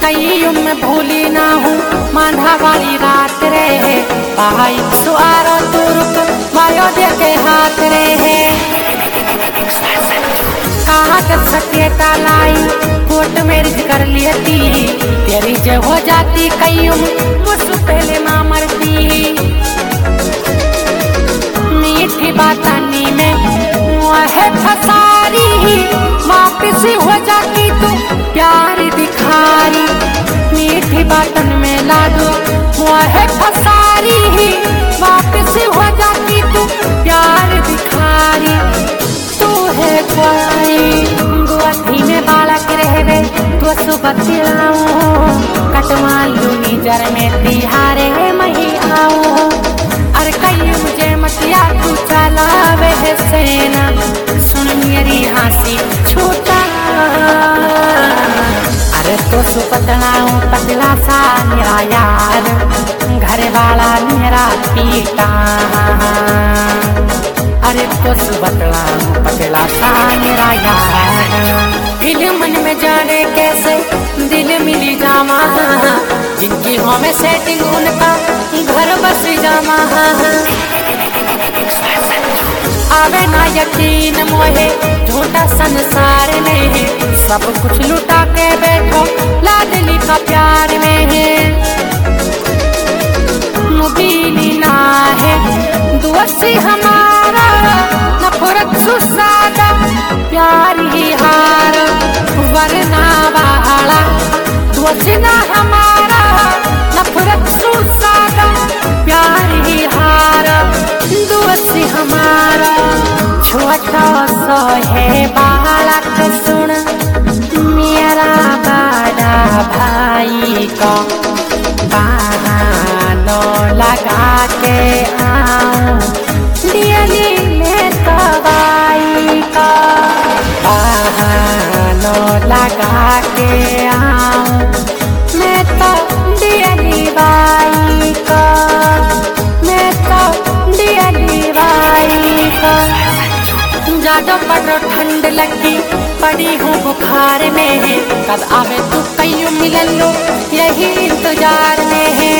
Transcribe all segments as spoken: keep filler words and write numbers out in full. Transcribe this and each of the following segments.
कईयों में भूली ना हूँ मांझा वाली रात रे है भाई सुआरो तुरुक मायो दे के हाथ रे है कहाँ कर सके तालाई कोर्ट मैरिज कर लेती तेरी जे हो जाती कईयों मुझसे पहले माँ मरती मीठी बातानी में वह फसारी वापिस हो जाती तू प्यार दिखारी मीठी बातन में लाडो वह फसारी वापिस हो जाती तू प्यार दिखारी तू है कोई गुआठी में बालक रहवे तो सुबह तिलाऊं कटवा लूनी जर में तिहारे मही आऊं अरे कई मुझे मतिया तू चलावे है सेना सुन मेरी हंसी छूटा अरे तो सुपतला हूँ पतला सा मेरा यार घर वाला मेरा पीटा अरे तो सुपतला हूँ पतला सा मेरा यार दिल मन में जाने कैसे दिल मिली जामा जिनकी हमें सेटिंग उनका घर बस जामा आवे ना यकीन मोहे झूठा संसार में सब कुछ लुटा के बैठो लाडली का प्यार में है मुबीनी ना है दोस्ती हमारा नफरत सुसादा प्यार ही हार वरना बहाड़ा दोस्ती ना हमारा नफरत सुसादा प्यार ही हार दोस्ती हमारा छोटा सा है बालक सुन मेरा बड़ा भाई का बहाना लगा के आऊं दिल्ली में कवाई का बहाना लगा के आऊं मैं तो दिल्ली बाई का मैं तो दिल्ली बाई का ज्यादा पड़ ठंड लगी पड़ी हूँ बुखार में है कब आवे तू कईयों मिलन लो यही इंतजार में है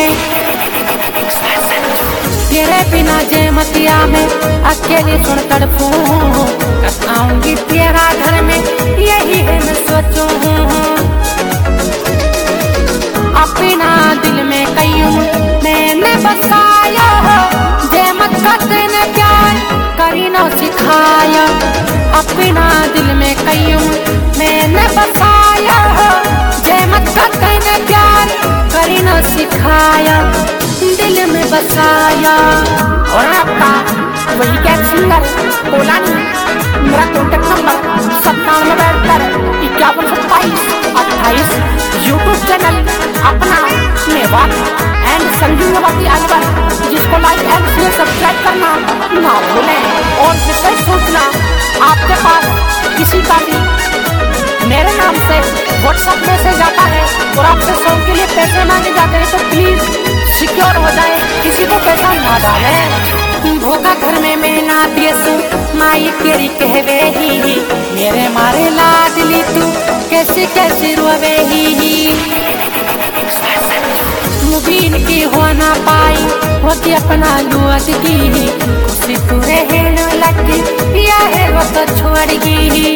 तेरे बिना जेमतिया में अकेले सुन तड़पूं कब आऊंगी तेरा घर में यही है मैं सोचूं अपना दिल में कईयों मैंने बसाया जेमत का तेने प्यार करी न सिखाया अपना दिल में कईयों मैंने बसाया जेमत का तेने प्यार करी न सिखाया दिल में बसाया और आपका वही क्या सिंगर कोलानी मेरा कॉन्टेक्ट नंबर सत्तानवे बहत्तर इक्यावन सत्ताईस अट्ठाईस यूट्यूब चैनल अपना मेवात एंड संजीव नवाती अलवर जिसको लाइक एंड शेयर सब्सक्राइब करना ना भूलें और विशेष सूचना आपके पास किसी का भी मेरे नाम से व्हाट्सएप मैसेज आता है और आपसे सॉन्ग के लिए पैसे मांगे जाते हैं तो प्लीज सिक्योर हो जाए किसी को पैसा ना डाले भोगा घर में मैं ना पियसू माई तेरी कहवे ही मेरे मारे लाडली तू कैसे कैसे रोवे ही मुबीन की हो ना पाई होती अपना लुअत की खुशी तू रहने लगी या है वो तो छोड़गी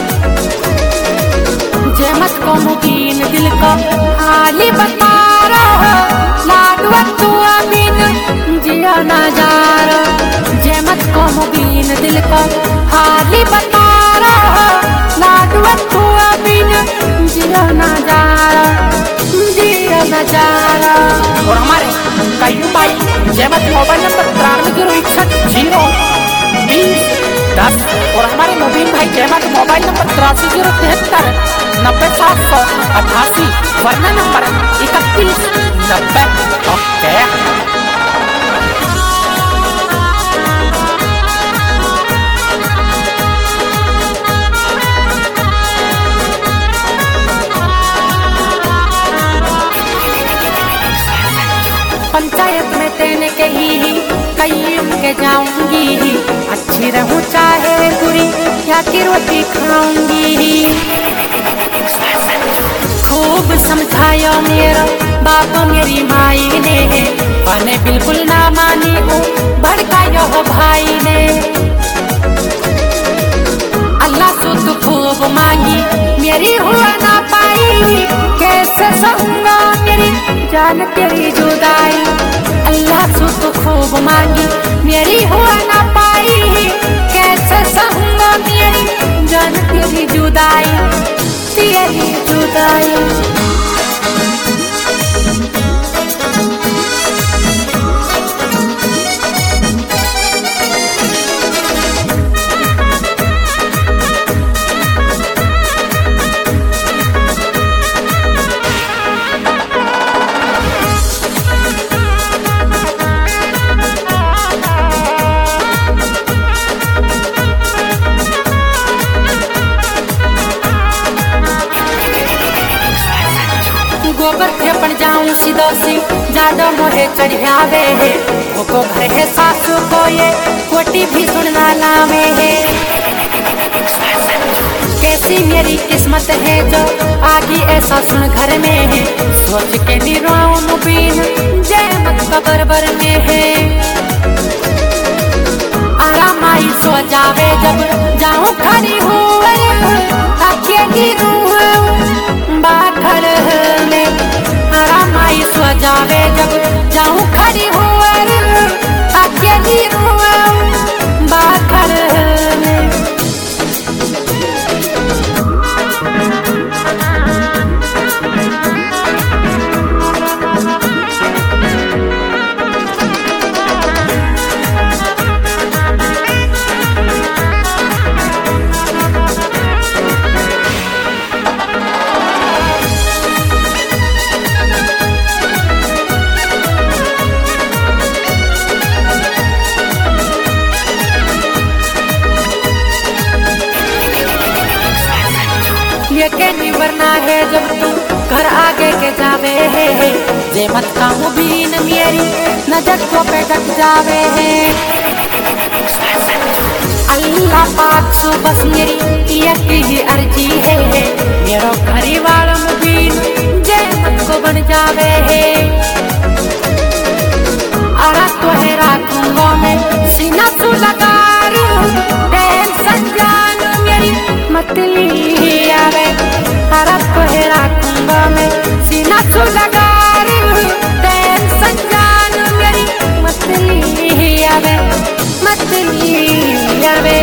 जेमत को मुबीन दिल को हाली बता रहा लाडवा तू अमीन जिया ना जा रहा जेमत को मुबीन दिल को हाली बता रहा लाडवा तू अमीन जिया ना जा रहा जिया ना जा रहा और हमारे कईयों भाई जेमत मोबाइल नंबर तिरानवे जीरो इकसठ जीरो बीस दस और हमारे मुबीन भाई जेमत मोबाइल नंबर तिरासी जीरो तिहत्तर नब्बे सात सौ अठासी वरना नंबर इकतीस नब्बे ओके पंचायत में तेने के ही कई के जाऊंगी अच्छी रहूं चाहे बुरी या की रोटी खाऊंगी खूब समझाई बनायो मेरा बाप मेरी माई ने, मैंने बिल्कुल ना मानी हूँ भड़कायो हो भाई ने। अल्लाह से तू खूब मांगी मेरी हुआ ना पाई, कैसे सहूंगा मेरी जान तेरी जुदाई। अल्लाह से तू खूब मांगी मेरी हुआ ना पाई, कैसे सहूंगा मेरी जान तेरी जुदाई, तेरी जुदाई। गोबर फेपन जाऊं सिदोसी ज्यादा मोहे चढ़ावे है, वो घर है सासू को ये कोटी भी सुनना लावे है। कैसी मेरी किस्मत है जो आगे ऐसा सुन घर में है, सोच के निराऊं मुबीन जय मत कबर बर में है। आराम आई सो जावे जब जाऊं खड़ी हूँ अकेली बाखड़ में, आराम आई सो जावे जब जाऊं खड़ी हूँ अकेली बाखड़ में। ये के निवरना है जब तू घर आगे के जावे है, जे मत कहूँ बीन मेरी नजर को पे ढक जावे है। अल्लाह पाक सु बस मेरी एक ही अर्जी है, मेरो घरी वाला मुबीन जे मत को बन जावे है। अरा तो है राखूंगा मैं सीना तू लगा टेंशन जान मेरी मतली आवे। अरा तो है राखूंगा मैं सीना तू लगा टेंशन जान मेरी मतली आवे, मतली आवे।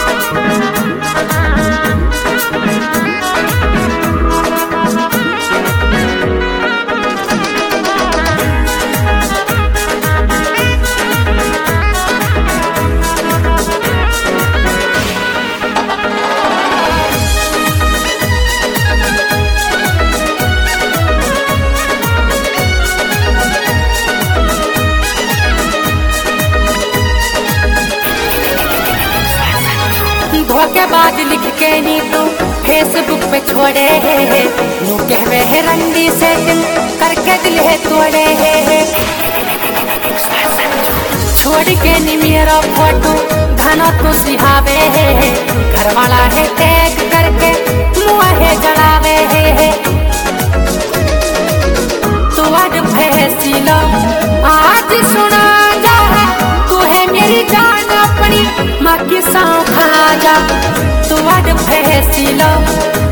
धोखेबाज लिख के नी तू फेसबुक पे छोड़े है, नू कहवे है रंडी से दिल करके दिल है तोड़े है। छोड़ के नी मेरा फोटो धना तो सिहावे है, घर वाला है टैग करके मुआ है जड़ावे है। तू आज फैसला आज सुना जा, तू है मेरी जान अपनी माँ की सौं खा जा। तू आज फैसला